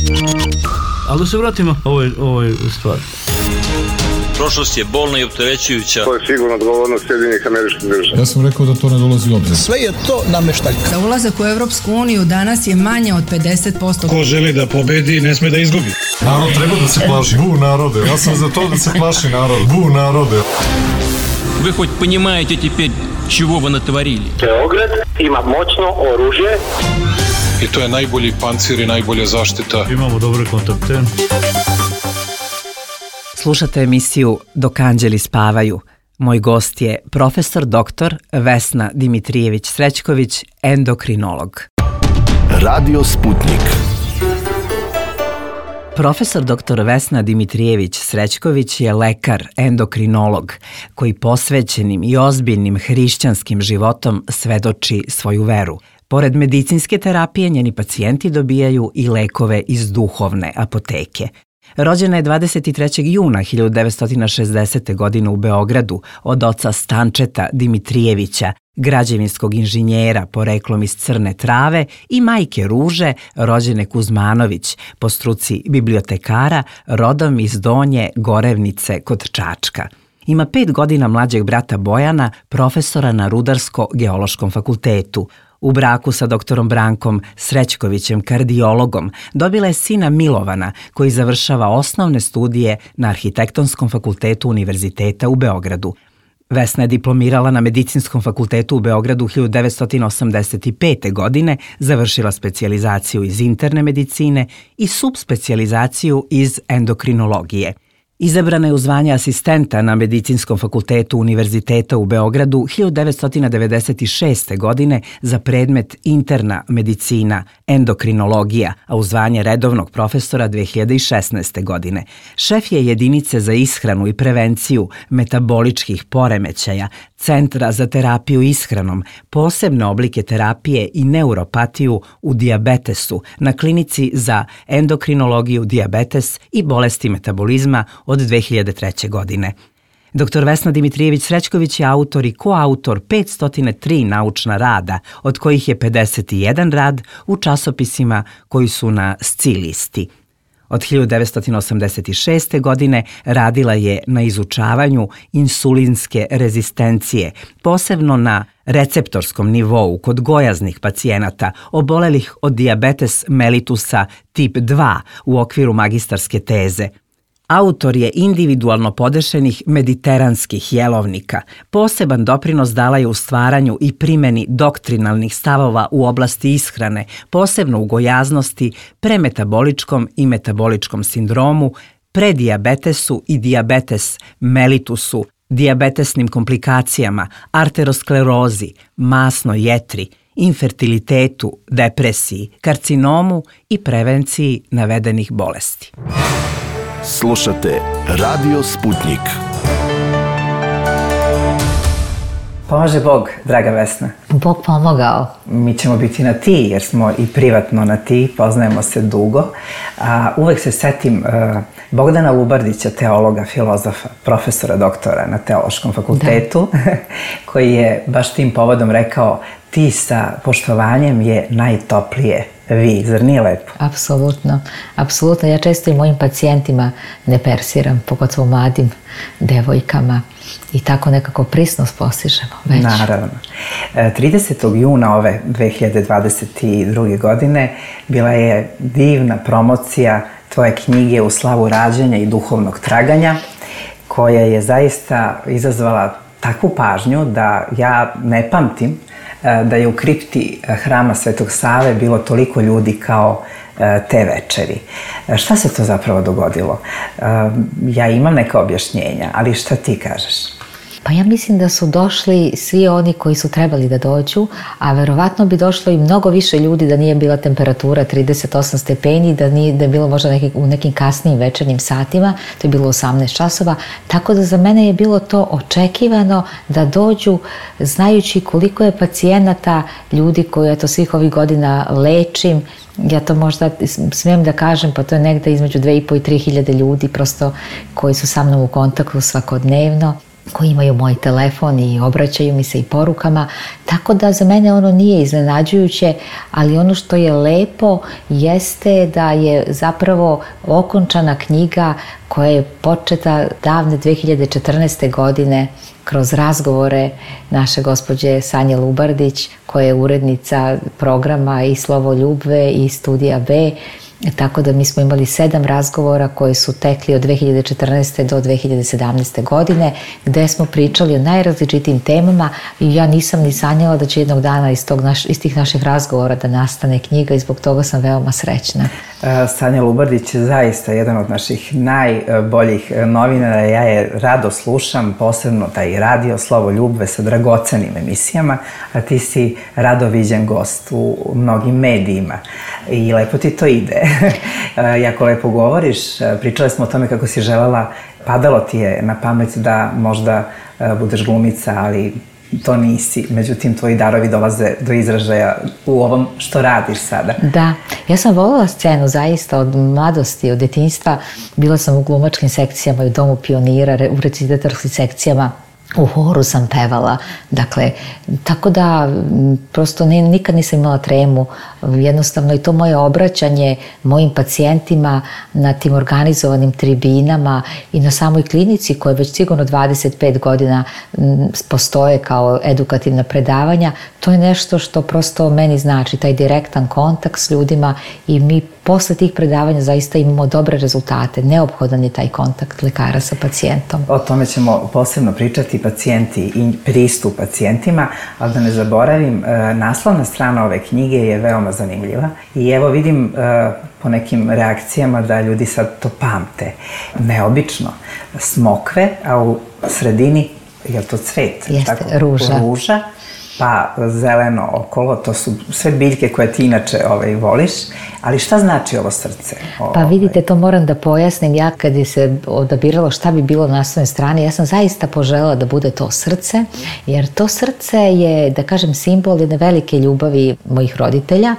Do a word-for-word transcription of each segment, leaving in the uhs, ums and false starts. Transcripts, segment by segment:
Ali da se vratimo ovoj, ovoj stvari. Prošlost je bolna i opterećujuća. To je sigurno odgovornost Sjedinjenih Američkih Država. Ja sam rekao da to ne dolazi u obzir. Sve je to nameštaljka. Da ulazak u Evropsku uniju danas je manje od pedeset posto. Ko želi da pobedi, ne sme da izgubi. Narod treba da se plaši. Bu narode. Ja sam za to da se plaši narod. Bu narode. Вы хоть понимаете теперь, чего вы натворили? Beograd ima moćno oružje. I to je najbolji pancir i najbolja zaštita. Imamo dobre kontakte. Slušate emisiju Dok anđeli spavaju. Moj gost je profesor doktor Vesna Dimitrijević-Srećković, endokrinolog. Radio Sputnik. Profesor doktor Vesna Dimitrijević-Srećković je lekar, endokrinolog, koji posvećenim i ozbiljnim hrišćanskim životom svedoči svoju veru. Pored medicinske terapije, njeni pacijenti dobijaju i lekove iz duhovne apoteke. Rođena je dvadeset trećeg juna hiljadu devetsto šezdesete. godine u Beogradu od oca Stančeta Dimitrijevića, građevinskog inženjera poreklom iz Crne Trave, i majke Ruže, rođene Kuzmanović, po struci bibliotekara, rodom iz Donje Gorevnice kod Čačka. Ima pet godina mlađeg brata Bojana, profesora na Rudarsko-geološkom fakultetu. U braku sa doktorom Brankom Srećkovićem, kardiologom, dobila je sina Milovana, koji završava osnovne studije na Arhitektonskom fakultetu Univerziteta u Beogradu. Vesna je diplomirala na Medicinskom fakultetu u Beogradu hiljadu devetsto osamdeset pete. godine, završila specijalizaciju iz interne medicine i subspecijalizaciju iz endokrinologije. Izabrana je u zvanje asistenta na Medicinskom fakultetu Univerziteta u Beogradu hiljadu devetsto devedeset šeste. godine za predmet interna medicina, endokrinologija, a u zvanje redovnog profesora dve hiljade šesnaeste. godine. Šef je jedinice za ishranu i prevenciju metaboličkih poremećaja, Centra za terapiju ishranom, posebne oblike terapije i neuropatiju u dijabetesu na Klinici za endokrinologiju, dijabetes i bolesti metabolizma od dve hiljade treće. godine. doktor Vesna Dimitrijević-Srećković je autor i koautor petsto tri naučna rada, od kojih je pedeset jedan rad u časopisima koji su na S C I listi. Od hiljadu devetsto osamdeset šeste. godine radila je na izučavanju insulinske rezistencije, posebno na receptorskom nivou kod gojaznih pacijenata obolelih od dijabetes mellitusa tip dva u okviru magistarske teze. Autor je individualno podešenih mediteranskih jelovnika. Poseban doprinos dala je u stvaranju i primjeni doktrinalnih stavova u oblasti ishrane, posebno u gojaznosti, premetaboličkom i metaboličkom sindromu, predijabetesu i dijabetes mellitusu, dijabetesnim komplikacijama, arterosklerozi, masnoj jetri, infertilitetu, depresiji, karcinomu i prevenciji navedenih bolesti. Slušate Radio Sputnik. Pomaže Bog, draga Vesna. Bog pomogao. Mi ćemo biti na ti, jer smo i privatno na ti, poznajemo se dugo. A uvek se setim uh, Bogdana Lubardića, teologa, filozofa, profesora, doktora na Teološkom fakultetu, koji je baš tim povodom rekao: ti sa poštovanjem je najtoplije vi. Zar nije lepo? Apsolutno, apsolutno. Ja često i mojim pacijentima ne persiram, pogotovo mladim devojkama, i tako nekako prisnost postižemo već. Naravno. tridesetog juna ove dve hiljade dvadeset druge. godine bila je divna promocija tvoje knjige U slavu rađanja i duhovnog traganja, koja je zaista izazvala takvu pažnju da ja ne pamtim da je u kripti Hrama Svetog Save bilo toliko ljudi kao te večeri. Šta se to zapravo dogodilo? Ja imam neka objašnjenja, ali šta ti kažeš? Pa ja mislim da su došli svi oni koji su trebali da dođu, a verovatno bi došlo i mnogo više ljudi da nije bila temperatura trideset osam stepeni, da nije da je bilo možda neki, u nekim kasnijim večernjim satima, to je bilo osamnaest časova, tako da za mene je bilo to očekivano da dođu, znajući koliko je pacijenata, ljudi koji eto svih ovih godina lečim. Ja to možda smijem da kažem, pa to je negde između dve i po i tri hiljade ljudi prosto koji su sa mnom u kontaktu svakodnevno. koji imaju moj telefon i obraćaju mi se i porukama, tako da za mene ono nije iznenađujuće, ali ono što je lepo jeste da je zapravo okončana knjiga koja je početa davne dve hiljade četrnaeste. godine kroz razgovore naše gospođe Sanje Lubardić, koja je urednica programa i Slovo Ljubve i Studija B. Tako da mi smo imali sedam razgovora koji su tekli od dve hiljade četrnaeste. do dve hiljade sedamnaeste. godine, gde smo pričali o najrazličitijim temama i ja nisam ni sanjala da će jednog dana iz, tog naš, iz tih naših razgovora da nastane knjiga i zbog toga sam veoma srećna. Sanja Lubardić je zaista jedan od naših najboljih novinara. Ja je rado slušam, posebno taj radio Slovo Ljubve sa dragocenim emisijama, a ti si rado viđen gost u mnogim medijima i lepo ti to ide. Jako lepo govoriš, pričali smo o tome kako si želela, padalo ti je na pamet da možda budeš glumica, ali to nisi. Međutim, tvoji darovi dolaze do izražaja u ovom što radiš sada. Da, ja sam voljela scenu zaista od mladosti, od detinjstva. Bila sam u glumačkim sekcijama i u Domu pionira, u recitatorskim sekcijama. U horu sam pevala, dakle, tako da prosto nikad nisam imala tremu, jednostavno i to moje obraćanje mojim pacijentima na tim organizovanim tribinama i na samoj klinici koja već sigurno dvadeset pet godina postoje kao edukativna predavanja, to je nešto što prosto meni znači, taj direktan kontakt s ljudima i mi posle tih predavanja zaista imamo dobre rezultate. Neophodan je taj kontakt lekara sa pacijentom. O tome ćemo posebno pričati, pacijenti i pristup pacijentima, ali da ne zaboravim, naslovna strana ove knjige je veoma zanimljiva i evo vidim po nekim reakcijama da ljudi sad to pamte. Neobično. Smokve, a u sredini je to cvet? Jeste, ruža. Ruža, pa zeleno okolo, to su sve biljke koje ti inače ovaj, voliš, ali šta znači ovo srce? Pa vidite, to moram da pojasnim. Ja kad je se odabiralo šta bi bilo na naslovnoj strani, ja sam zaista poželjela da bude to srce, jer to srce je, da kažem, simbol jedne velike ljubavi mojih roditelja,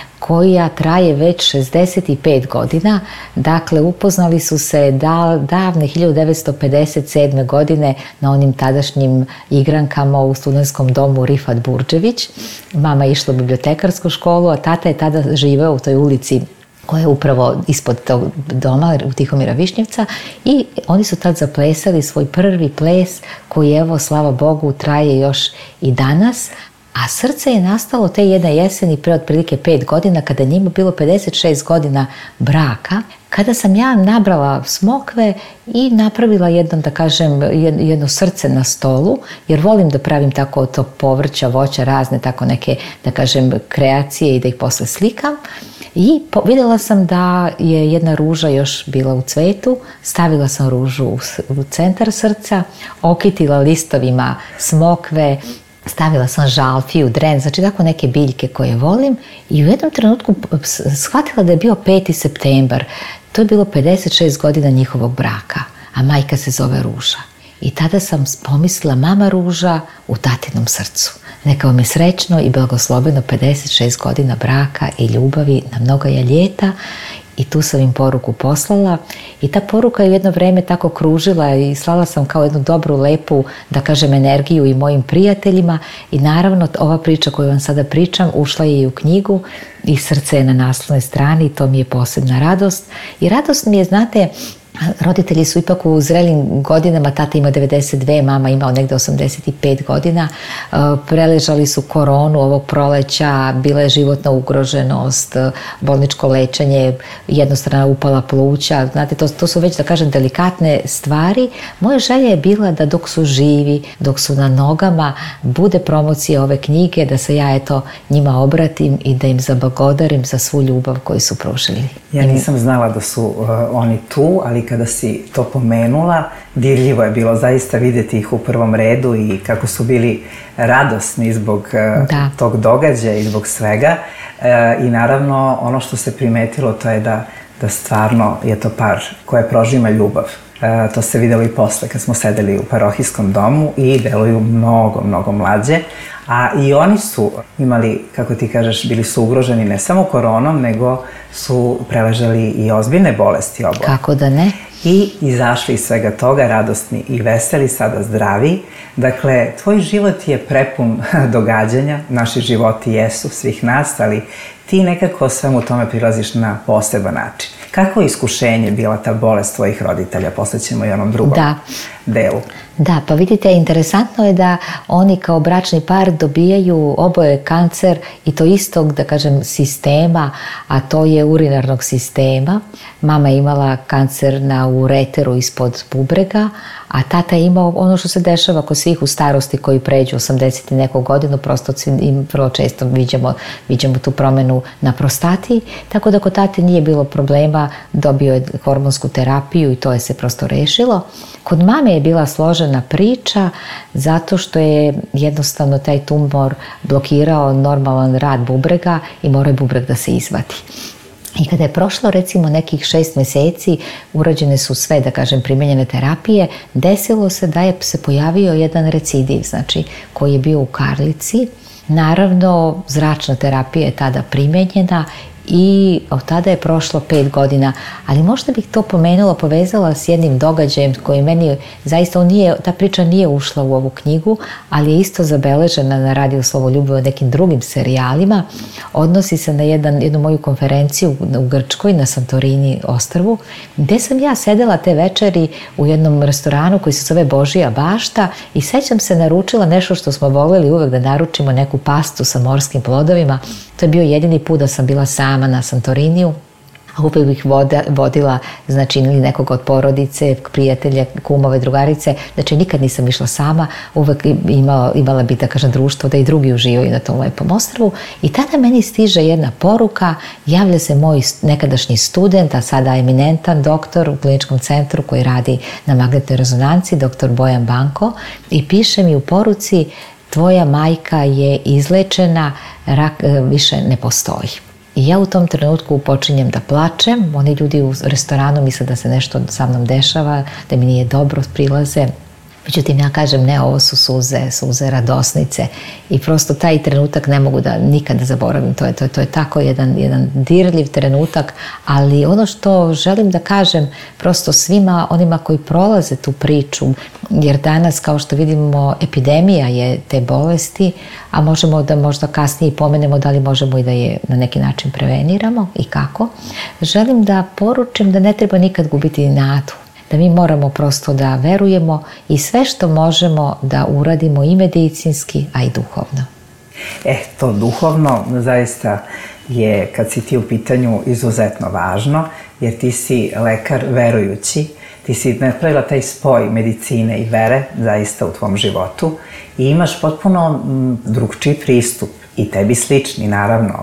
koja traje već šezdeset pet godina. Dakle, upoznali su se davne hiljadu devetsto pedeset sedme. godine na onim tadašnjim igrankama u studentskom domu Rifat Burđević. Mama je išla u bibliotekarsku školu, a tata je tada živeo u toj ulici koja je upravo ispod tog doma u Tihomira Višnjevca i oni su tad zaplesali svoj prvi ples koji, evo, slava Bogu, traje još i danas. A srce je nastalo te jedne jeseni pre otprilike pet godina, kada je njima bilo pedeset šest godina braka, kada sam ja nabrala smokve i napravila jedno, da kažem, jedno srce na stolu, jer volim da pravim tako to povrća, voća, razne tako neke, da kažem, kreacije i da ih posle slikam. I vidjela sam da je jedna ruža još bila u cvetu, stavila sam ružu u centar srca, okitila listovima smokve, stavila sam žalfiju, dren, znači tako neke biljke koje volim i u jednom trenutku shvatila da je bio peti septembar. To je bilo pedeset šest godina njihovog braka, a majka se zove Ruža. I tada sam pomislila, mama Ruža u tatinom srcu. Neka vam je srećno i blagosloveno pedeset šest godina braka i ljubavi na mnoga ljeta. I tu sam im poruku poslala i ta poruka je jedno vreme tako kružila i slala sam kao jednu dobru, lepu, da kažem, energiju i mojim prijateljima i naravno ova priča koju vam sada pričam ušla je i u knjigu i srce je na naslovnoj strani i to mi je posebna radost. I radost mi je, znate, roditelji su ipak u zrelim godinama, tata ima devedeset dve, mama imao negde osamdeset pet godina, preležali su koronu ovog proleća, bila je životna ugroženost, bolničko lečenje, jednostrana upala pluća, znate, to, to su već, da kažem, delikatne stvari. Moja želja je bila da dok su živi, dok su na nogama, bude promocija ove knjige, da se ja eto njima obratim i da im zablagodarim za svu ljubav koju su pružili. Ja nisam znala da su uh, oni tu, ali kada si to pomenula, dirljivo je bilo zaista vidjeti ih u prvom redu i kako su bili radosni zbog uh, tog događaja i zbog svega. Uh, I naravno, ono što se primetilo to je da, da stvarno je to par koje prožima ljubav. Uh, to se videlo i posle kad smo sedeli u parohijskom domu i deluju mnogo, mnogo mlađe. A i oni su imali, kako ti kažeš, bili su ugroženi ne samo koronom, nego su preležali i ozbiljne bolesti oboje. Kako da ne? i izašli iz svega toga radosni i veseli, sada zdravi. Dakle, tvoj život je prepun događanja, naši životi jesu svih nas, ali ti nekako svemu tome prilaziš na poseban način. Kako je iskušenje bila ta bolest tvojih roditelja? Posle ćemo i onom drugom da. delu. Da, pa vidite, interesantno je da oni kao bračni par dobijaju oboje kancer i to istog, da kažem, sistema, a to je urinarnog sistema. Mama je imala kancer na ureteru ispod bubrega, a tata je imao ono što se dešava kod svih u starosti koji pređu osamdeset i neku godinu, prosto im vrlo često viđamo, viđamo tu promenu na prostati, tako da kod tate nije bilo problema, dobio je hormonsku terapiju i to je se prosto rešilo. Kod mame je bila složena priča zato što je jednostavno taj tumor blokirao normalan rad bubrega i mora je bubreg da se izvadi. I kada je prošlo recimo nekih šest meseci, urađene su sve, da kažem, primenjene terapije, desilo se da je se pojavio jedan recidiv, znači koji je bio u karlici. Naravno, zračna terapija je tada primenjena i od tada je prošlo pet godina, ali možda bih to pomenula, povezala s jednim događajem koji meni zaista, on nije, ta priča nije ušla u ovu knjigu, ali je isto zabeležena na Radio Slovoljubivo o nekim drugim serijalima. Odnosi se na jedan, jednu moju konferenciju u Grčkoj, na Santorini ostrvu, gde sam ja sedela te večeri u jednom restoranu koji se zove Božija bašta i sećam se naručila nešto što smo voljeli uvek da naručimo, neku pastu sa morskim plodovima. To je bio jedini put da sam bila sama na Santoriniju, a uvek bih voda, vodila, znači, ili nekog od porodice, prijatelja, kumove, drugarice, znači nikad nisam išla sama, uvek imala, imala bi, da kažem, društvo da i drugi uživaju na tom lepom ostrvu. I tada meni stiže jedna poruka, javlja se moj nekadašnji student, a sada eminentan doktor u kliničkom centru koji radi na magnetnoj rezonanci, doktor Bojan Banko, i piše mi u poruci: tvoja majka je izlečena, rak više ne postoji. I ja u tom trenutku počinjem da plačem, oni ljudi u restoranu misle da se nešto sa mnom dešava, da mi nije dobro, prilaze. Međutim, ja kažem, ne, ovo su suze, suze radosnice i prosto taj trenutak ne mogu da nikada zaboravim. To je, to je, to je tako jedan, jedan dirljiv trenutak, ali ono što želim da kažem prosto svima onima koji prolaze tu priču, jer danas, kao što vidimo, epidemija je te bolesti, a možemo da možda kasnije pomenemo da li možemo i da je na neki način preveniramo i kako. Želim da poručim da ne treba nikad gubiti nadu, da mi moramo prosto da verujemo i sve što možemo da uradimo i medicinski, a i duhovno. E, to duhovno zaista je, kad si ti u pitanju, izuzetno važno, jer ti si lekar verujući, ti si napravila taj spoj medicine i vere zaista u tvom životu i imaš potpuno drugčiji pristup i tebi slični, naravno,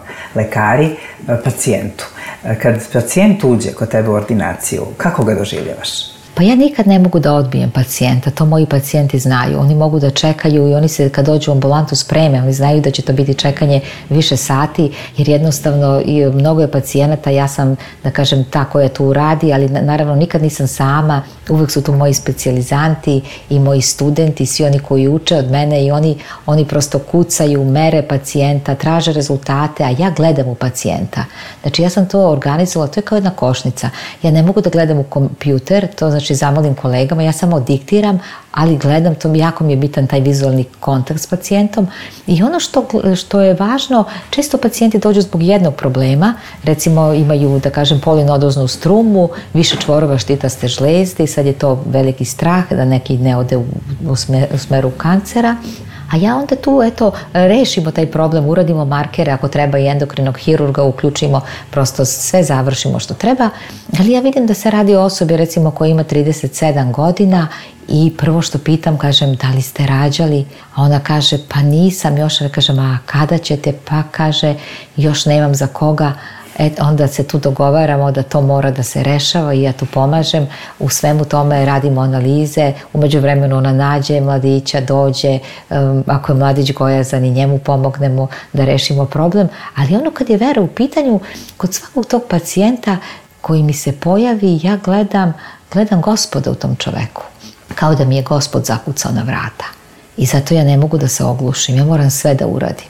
lekari, pacijentu. Kad pacijent uđe kod tebe u ordinaciju, kako ga doživljavaš? Pa ja nikad ne mogu da odbijem pacijenta, to moji pacijenti znaju. Oni mogu da čekaju i oni se kad dođu u ambulantu spreme, oni znaju da će to biti čekanje više sati, jer jednostavno i mnogo je pacijenata, ja sam, da kažem, ta koja tu radi, ali naravno nikad nisam sama, uvek su tu moji specijalizanti i moji studenti, svi oni koji uče od mene i oni, oni prosto kucaju, mere pacijenta, traže rezultate, a ja gledam u pacijenta. Znači ja sam to organizovala, to je kao jedna košnica. Ja ne mogu da gledam u kompjuter, to znači zamolim kolegama, ja samo diktiram, ali gledam, to jako mi je bitan taj vizualni kontakt s pacijentom. I ono što, što je važno, često pacijenti dođu zbog jednog problema, recimo imaju, da kažem, polinodoznu strumu, više čvorova štitaste žlezde i sad je to veliki strah da neki ne ode u, u, smer, u smeru kancera. A ja onda tu, eto, rešimo taj problem, uradimo markere, ako treba i endokrinog hirurga, uključimo, prosto sve završimo što treba. Ali ja vidim da se radi o osobi, recimo, koja ima trideset sedam godina i prvo što pitam, kažem, da li ste rađali? A ona kaže, pa nisam još. Ja kažem, a kada ćete? Pa kaže, još nemam za koga. E, onda se tu dogovaramo da to mora da se rešava i ja tu pomažem. U svemu tome radimo analize, umeđu vremenu ona nađe mladića, dođe, um, ako je mladić gojazan i njemu pomognemo da rešimo problem. Ali ono kad je vera u pitanju, kod svakog tog pacijenta koji mi se pojavi, ja gledam, gledam Gospoda u tom čoveku. Kao da mi je Gospod zakucao na vrata. I zato ja ne mogu da se oglušim, ja moram sve da uradim.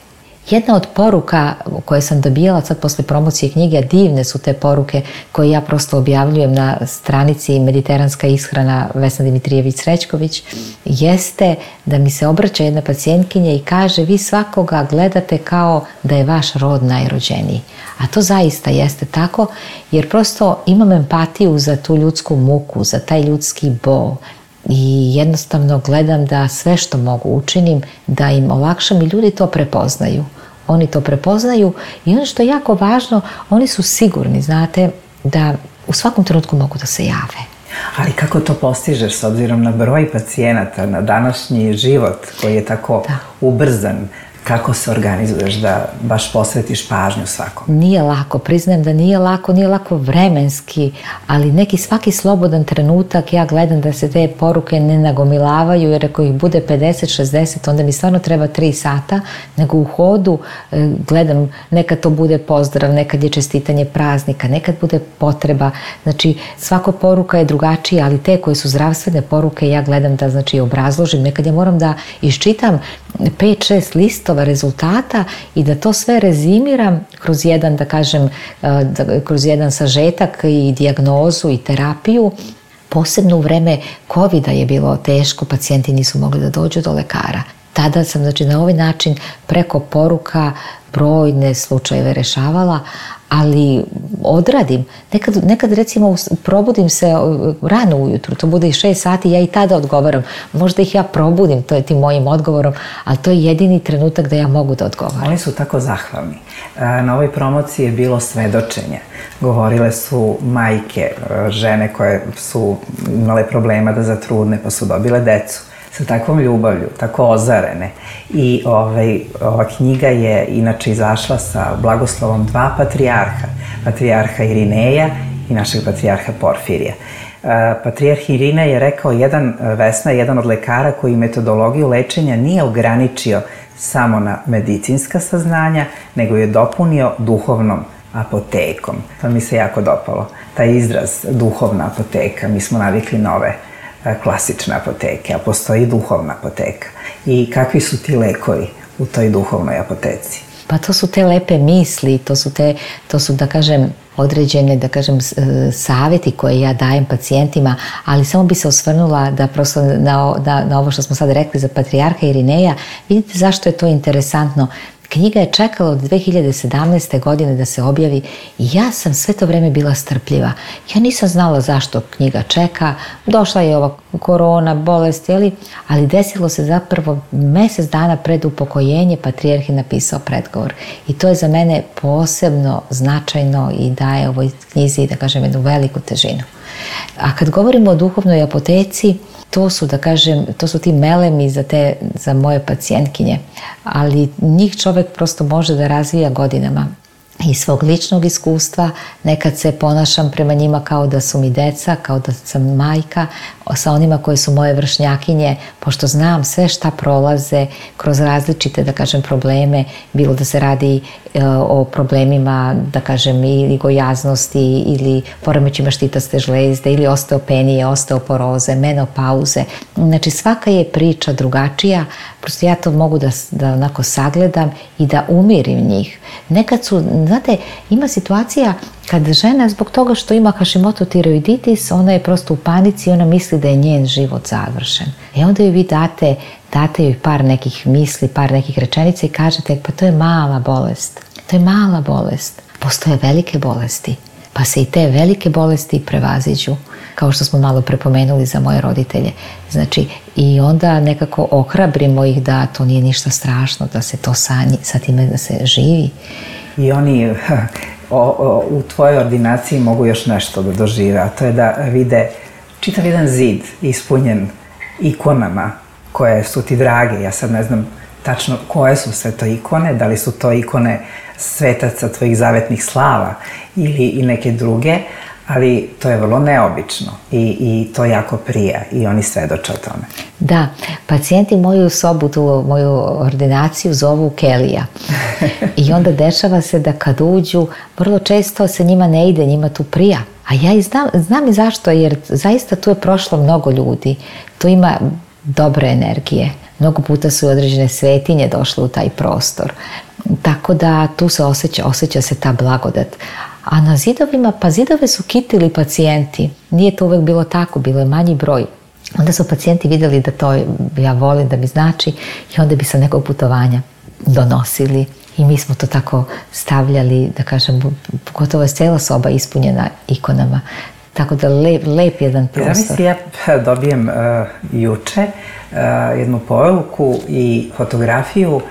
Jedna od poruka koje sam dobijala sad posle promocije knjige, divne su te poruke koje ja prosto objavljujem na stranici Mediteranska ishrana Vesna Dimitrijević-Srećković, jeste da mi se obraća jedna pacijentkinja i kaže: vi svakoga gledate kao da je vaš rod najrođeniji. A to zaista jeste tako, jer prosto imam empatiju za tu ljudsku muku, za taj ljudski bol. I jednostavno gledam da sve što mogu učinim, da im olakšam i ljudi to prepoznaju. Oni to prepoznaju i ono što je jako važno, oni su sigurni, znate, da u svakom trenutku mogu da se jave. Ali kako to postižeš s obzirom na broj pacijenata, na današnji život koji je tako da. ubrzan? Kako se organizuješ da baš posvetiš pažnju svakom? Nije lako, priznajem da nije lako, nije lako vremenski, ali neki svaki slobodan trenutak ja gledam da se te poruke ne nagomilavaju, jer ako ih bude pedeset šezdeset, onda mi stvarno treba tri sata, nego u hodu gledam, nekad to bude pozdrav, nekad je čestitanje praznika, nekad bude potreba. Znači, svaka poruka je drugačija, ali te koje su zdravstvene poruke ja gledam da, znači, obrazložim. Nekad ja moram da iščitam pet šest listova rezultata i da to sve rezimiram kroz jedan, da kažem, kroz jedan sažetak i dijagnozu i terapiju. Posebno u vreme kovida je bilo teško, pacijenti nisu mogli da dođu do lekara. Tada sam, znači, na ovaj način preko poruka brojne slučajeve rešavala, ali odradim. Nekad, nekad recimo probudim se rano ujutru, to bude i šest sati, ja i tada odgovaram. Možda ih ja probudim to je tim mojim odgovorom, ali to je jedini trenutak da ja mogu da odgovaram. Oni su tako zahvalni. Na ovoj promociji je bilo svedočenje. Govorile su majke, žene koje su imale problema da zatrudne pa su dobile decu. Sa takvom ljubavlju, tako ozarene. I ovaj, ova knjiga je inače izašla sa blagoslovom dva patrijarha, patrijarha Irineja i našeg patrijarha Porfirija. Patrijarh Irinej je rekao, jedan, Vesna, jedan od lekara koji metodologiju lečenja nije ograničio samo na medicinska saznanja, nego je dopunio duhovnom apotekom. To mi se jako dopalo, taj izraz duhovna apoteka. Mi smo navikli na ove klasične apoteke, a postoji duhovna apoteka. I kakvi su ti lekovi u toj duhovnoj apoteci? Pa to su te lepe misli, to su te, to su, da kažem, određene, da kažem, savjeti koje ja dajem pacijentima, ali samo bi se osvrnula da prosto na, na, na ovo što smo sad rekli za patrijarha Irineja. Vidite zašto je to interesantno. Knjiga je čekala od dve hiljade sedamnaeste. godine da se objavi i ja sam sve to vreme bila strpljiva. Ja nisam znala zašto knjiga čeka, došla je ova korona, bolest, ali desilo se zapravo mjesec dana pred upokojenje, patrijarh je napisao predgovor. I to je za mene posebno značajno i daje ovoj knjizi, da kažem, jednu veliku težinu. A kad govorimo o duhovnoj apoteci, to su, da kažem, to su ti melemi za, te, za moje pacijentkinje, ali njih čovjek prosto može da razvija godinama. Iz svog ličnog iskustva nekad se ponašam prema njima kao da su mi deca, kao da sam majka, sa onima koje su moje vršnjakinje, pošto znam sve šta prolaze kroz različite, da kažem, probleme, bilo da se radi e, o problemima, da kažem, ili gojaznosti, ili poremećima štitaste žlezde, ili osteopenije, osteoporoze, menopauze. Znači, svaka je priča drugačija, prosto ja to mogu da, da onako sagledam i da umirim njih. Nekad su, znate, ima situacija kad žena zbog toga što ima Hashimoto tiroiditis, ona je prosto u panici i ona misli da je njen život završen. I onda joj vi date, date joj par nekih misli, par nekih rečenica i kažete, pa to je mala bolest. To je mala bolest. Postoje velike bolesti, pa se i te velike bolesti prevaziđu, kao što smo malo prepomenuli za moje roditelje. Znači, i onda nekako ohrabrimo ih da to nije ništa strašno, da se to sanji, sa time da se živi. I oni o, o, u tvojoj ordinaciji mogu još nešto da dožive, a to je da vide čitav jedan zid ispunjen ikonama koje su ti drage. Ja sad ne znam tačno koje su sve to ikone, da li su to ikone svetaca tvojih zavetnih slava ili i neke druge, ali to je vrlo neobično i, i to jako prija i oni svedoče o tome. Da, pacijenti moju sobu, tu moju ordinaciju zovu Kelija. I onda dešava se da kad uđu, vrlo često se njima ne ide, njima tu prija. A ja i znam, znam i zašto, jer zaista tu je prošlo mnogo ljudi. Tu ima dobre energije. Mnogo puta su određene svetinje došle u taj prostor. Tako da tu se osjeća, osjeća se ta blagodat. A na zidovima, pa zidove su kitili pacijenti. Nije to uvek bilo tako, bilo je manji broj. Onda su pacijenti vidjeli da to ja volim, da mi znači, i onda bi sa nekog putovanja donosili. I mi smo to tako stavljali, da kažem, gotovo je cijela soba ispunjena ikonama. Tako da lep, lep jedan prostor. Zamisli, ja dobijem uh, juče uh, jednu poruku i fotografiju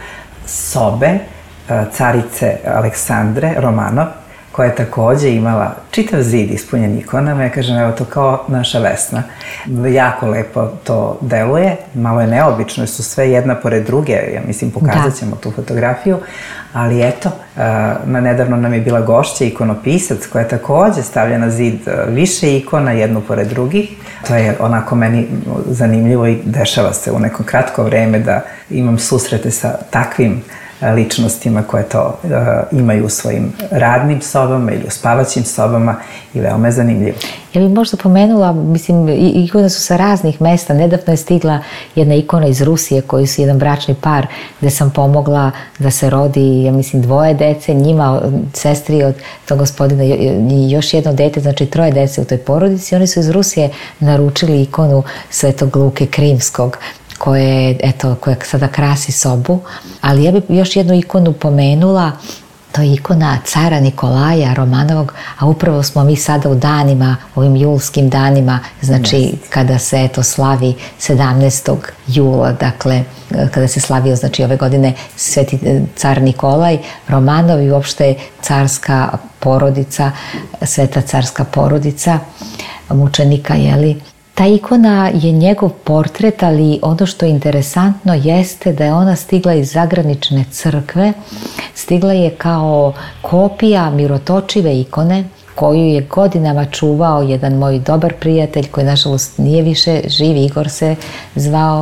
sobe uh, carice Aleksandre Romanov, koja je takođe imala čitav zid ispunjen ikonama. Ja kažem, evo to kao naša Vesna. Jako lepo to deluje, malo je neobično, jer su sve jedna pored druge, ja mislim pokazat ćemo tu fotografiju, ali eto, na nedavno nam je bila gošća ikonopisac koja je takođe stavlja na zid više ikona, jednu pored drugih. To je onako meni zanimljivo i dešava se u neko kratko vreme da imam susrete sa takvim ličnostima koje to uh, imaju u svojim radnim sobama ili u spavaćim sobama i veoma je zanimljivo. Ja bih možda pomenula, mislim, ikone su sa raznih mesta. Nedavno je stigla jedna ikona iz Rusije koji su jedan bračni par gde sam pomogla da se rodi, ja mislim, dvoje dece, njima, sestri od tog gospodina i još jedno dete, znači troje dece u toj porodici. Oni su iz Rusije naručili ikonu Svetog Luke Krimskog, koje, eto, koje sada krasi sobu, ali ja bih još jednu ikonu pomenula, to je ikona cara Nikolaja Romanovog, a upravo smo mi sada u danima, ovim julskim danima, znači yes. kada se eto slavi sedamnaestog jula, dakle kada se slavio znači ove godine Sveti car Nikolaj Romanov i uopšte carska porodica, sveta carska porodica mučenika, jeli. Ta ikona je njegov portret, ali ono što je interesantno jeste da je ona stigla iz zagranične crkve, stigla je kao kopija mirotočive ikone koju je godinama čuvao jedan moj dobar prijatelj koji nažalost nije više živ, Igor se zvao,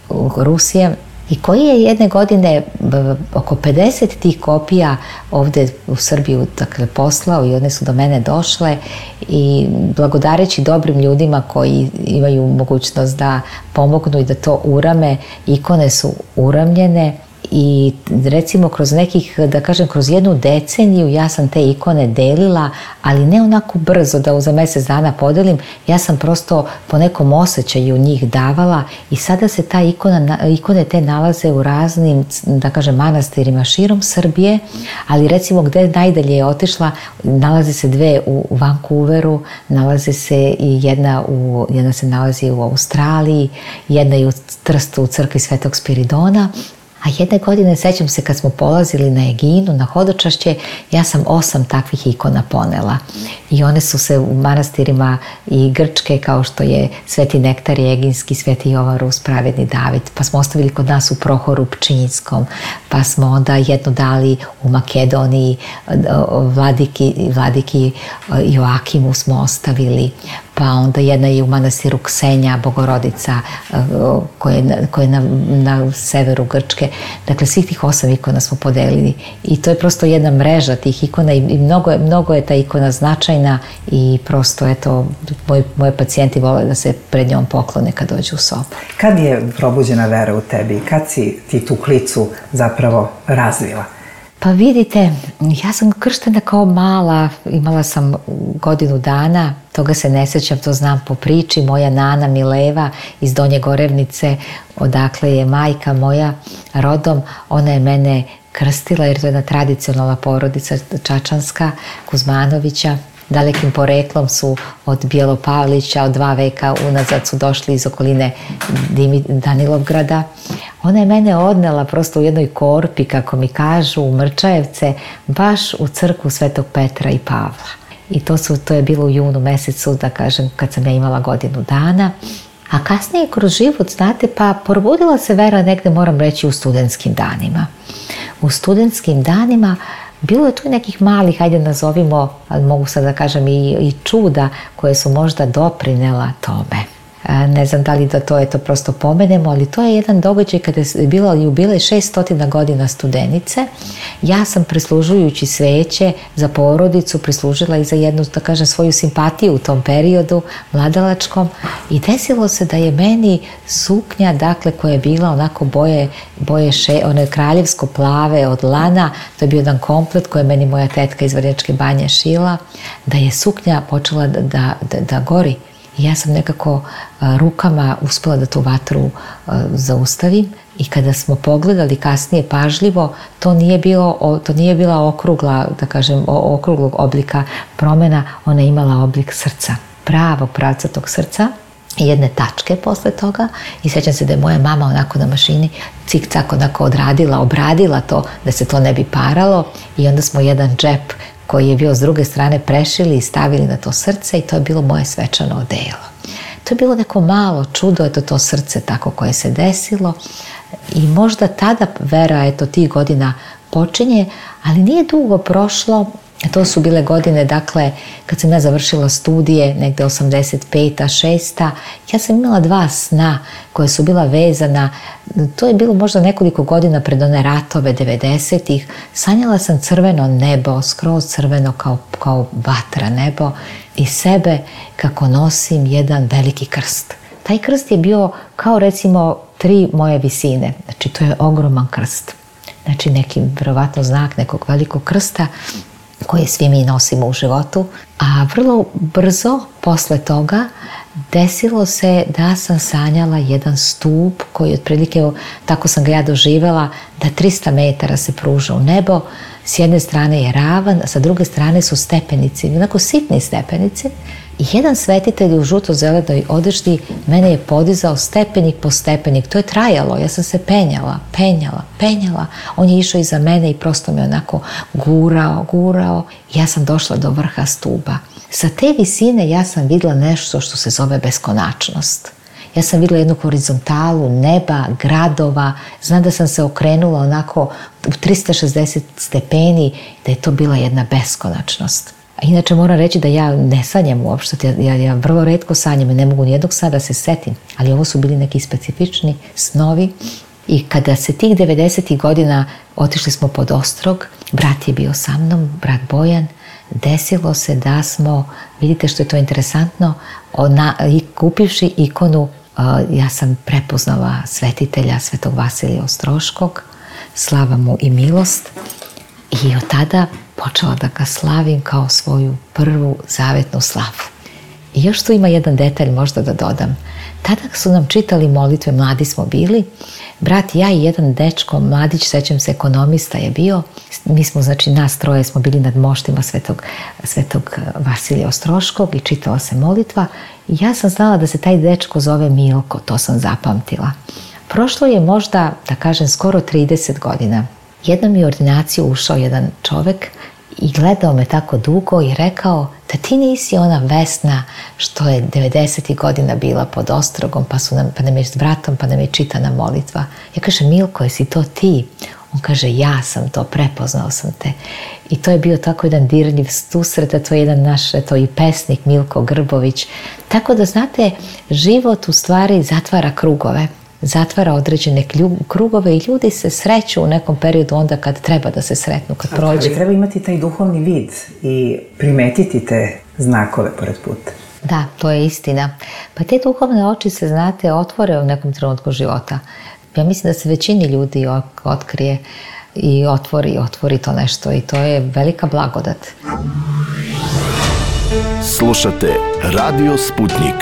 Rusije, i koji je jedne godine oko pedeset tih kopija ovde u Srbiju dakle, poslao i one su do mene došle i blagodareći dobrim ljudima koji imaju mogućnost da pomognu i da to urame, ikone su uramljene. I recimo kroz nekih, da kažem, kroz jednu deceniju ja sam te ikone delila, ali ne onako brzo da za mjesec dana podelim, ja sam prosto po nekom osjećaju njih davala i sada se ta ikona, ikone te nalaze u raznim, da kažem, manastirima širom Srbije, ali recimo gde najdalje je otišla, nalaze se dve u Vancouveru, nalaze se i jedna, u, jedna se nalazi u Australiji, jedna je u Trstu u crkvi Svetog Spiridona. A jedne godine, sećam se kad smo polazili na Eginu, na hodočašće, ja sam osam takvih ikona ponela. I one su se u manastirima i Grčke, kao što je Sveti Nektarije Eginski, Sveti Jovan Rus, Pravedni David, pa smo ostavili kod nas u Prohoru Pčinjskom, pa smo onda jednu dali u Makedoniji, Vladiki, Vladiki Joakimu smo ostavili, pa onda jedna je u manastiru Ksenja, Bogorodica, koja je, koja je na, na severu Grčke. Dakle, svih tih osam ikona smo podelili i to je prosto jedna mreža tih ikona i mnogo je, mnogo je ta ikona značajna i prosto, eto, moji, moji pacijenti vole da se pred njom poklone kad dođu u sobu. Kad je probuđena vera u tebi? Kad si ti tu klicu zapravo razvila? Pa vidite, ja sam krštena kao mala, imala sam godinu dana, toga se ne sjećam, to znam po priči. Moja nana Mileva iz Donje Gorevnice, odakle je majka moja rodom, ona je mene krstila jer to je jedna tradicionalna porodica čačanska, Kuzmanovića. Dalekim poreklom su od Bjelopavlića, od dva veka unazad su došli iz okoline Danilovgrada. Ona je mene odnela prosto u jednoj korpi, kako mi kažu, u Mrčajevce, baš u crkvu Svetog Petra i Pavla. I to, su, to je bilo u junu mesecu, da kažem, kad sam ja imala godinu dana. A kasnije kroz život, znate, pa probudila se vera negde, moram reći, u studentskim danima. U studentskim danima bilo je tu nekih malih, hajde nazovimo, ali mogu sad da kažem i, i čuda koje su možda doprinela tome. ne znam da li da to je to prosto pomenemo, ali to je jedan događaj kada je bilo jubilej šeststo godina Studenice. Ja sam prislužujući sveće za porodicu prislužila i za jednu, da kažem, svoju simpatiju u tom periodu mladalačkom i desilo se da je meni suknja, dakle, koja je bila onako boje, boje še, one kraljevsko plave od lana, to je bio jedan komplet koji je meni moja tetka iz Vrnjačke Banje šila, da je suknja počela da, da, da, da gori. I ja sam nekako a, rukama uspela da tu vatru a, zaustavim i kada smo pogledali kasnije pažljivo, to nije, bilo, o, to nije bila okrugla, da kažem, o, okruglog oblika promjena, ona je imala oblik srca, pravog pravca tog srca i jedne tačke posle toga i sjećam se da je moja mama onako na mašini cik-cak onako odradila, obradila to da se to ne bi paralo i onda smo jedan džep koji je bio s druge strane prešili i stavili na to srce i to je bilo moje svečano odelo. To je bilo neko malo čudo, eto to srce tako koje se desilo i možda tada vera, eto tih godina počinje, ali nije dugo prošlo. To su bile godine, dakle, kad sam ja završila studije, negde osamdeset peta, šesta, ja sam imala dva sna koje su bila vezana, to je bilo možda nekoliko godina pred one ratove devedesetih, sanjala sam crveno nebo, skroz crveno kao, kao vatra nebo i sebe kako nosim jedan veliki krst. Taj krst je bio kao recimo tri moje visine, znači to je ogroman krst. Znači neki verovatno znak nekog velikog krsta koje svi mi nosimo u životu, a vrlo brzo posle toga desilo se da sam sanjala jedan stup koji otprilike, tako sam ga ja doživjela, da trista metara se pruža u nebo, s jedne strane je ravan, a sa druge strane su stepenici, onako sitni stepenici. I jedan svetitelj u žuto-zelenoj odeći mene je podizao stepenik po stepenik. To je trajalo, ja sam se penjala, penjala, penjala. On je išao iza mene i prosto me onako gurao, gurao. Ja sam došla do vrha stuba. Sa te visine ja sam vidjela nešto što se zove beskonačnost. Ja sam vidjela jednu horizontalu neba, gradova, znam da sam se okrenula onako u trista šezdeset stepeni, da je to bila jedna beskonačnost. A inače moram reći da ja ne sanjam uopšte, ja, ja vrlo retko sanjam i ne mogu nijednog sna da se setim, ali ovo su bili neki specifični snovi. I kada se tih devedesetih godina otišli smo pod Ostrog, brat je bio sa mnom, brat Bojan, desilo se da smo, vidite što je to interesantno, ona, kupivši ikonu, ja sam prepoznala svetitelja Svetog Vasilija Ostroškog, slava mu i milost, i od tada počela da ga slavim kao svoju prvu zavetnu slavu. I još tu ima jedan detalj možda da dodam. Tada su nam čitali molitve, mladi smo bili, brat, ja i jedan dečko, mladić, sećam se, ekonomista je bio, mi smo, znači nas troje smo bili nad moštima Svetog, Svetog Vasilija Ostroškog i čitala se molitva i ja sam znala da se taj dečko zove Milko, to sam zapamtila. Prošlo je možda, da kažem, skoro trideset godina. Jednom je u ordinaciju ušao jedan čovek i gledao me tako dugo i rekao da ti nisi ona Vesna što je devedesetih godina bila pod Ostrogom, pa, su nam, pa nam je s bratom, pa nam je čitana molitva. Ja kažem, Milko, jesi to ti? On kaže, ja sam to, prepoznao sam te. I to je bio tako jedan dirljiv susret, a to je jedan naš, to i pesnik Milko Grbović. Tako da, znate, život u stvari zatvara krugove. Zatvara određene krugove i ljudi se sreću u nekom periodu onda kad treba da se sretnu, kad prođe. Ali treba imati taj duhovni vid i primetiti te znakove pored puta. Da, to je istina. Pa te duhovne oči se, znate, otvore u nekom trenutku života. Ja mislim da se većini ljudi otkrije i otvori, otvori to nešto i to je velika blagodat. Slušate Radio Sputnik.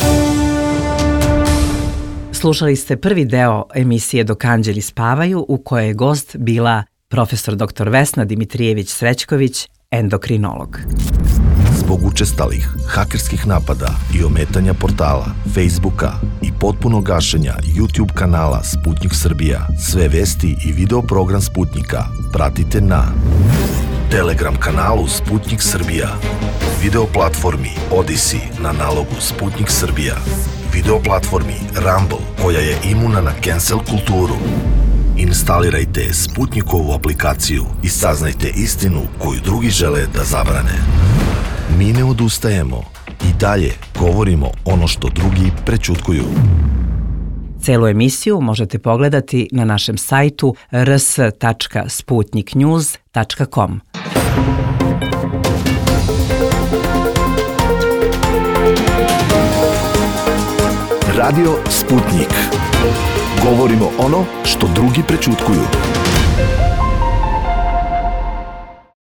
Slušali ste prvi deo emisije Dok anđeli spavaju, u kojoj je gost bila profesor doktor Vesna Dimitrijević-Srećković, endokrinolog. Zbog učestalih hakerskih napada i ometanja portala, Facebooka i potpunog gašenja YouTube kanala Sputnik Srbija, sve vesti i video program Sputnika pratite na Telegram kanalu Sputnik Srbija, video platformi Odyssey na nalogu Sputnik Srbija, video platformi Rumble, koja je imuna na cancel kulturu. Instalirajte Sputnikovu aplikaciju i saznajte istinu koju drugi žele da zabrane. Mi ne odustajemo, I dalje govorimo ono što drugi prećutkuju. Celu emisiju možete pogledati na našem sajtu r s tačka sputnik news tačka com. Radio Sputnik. Govorimo ono što drugi prećutkuju.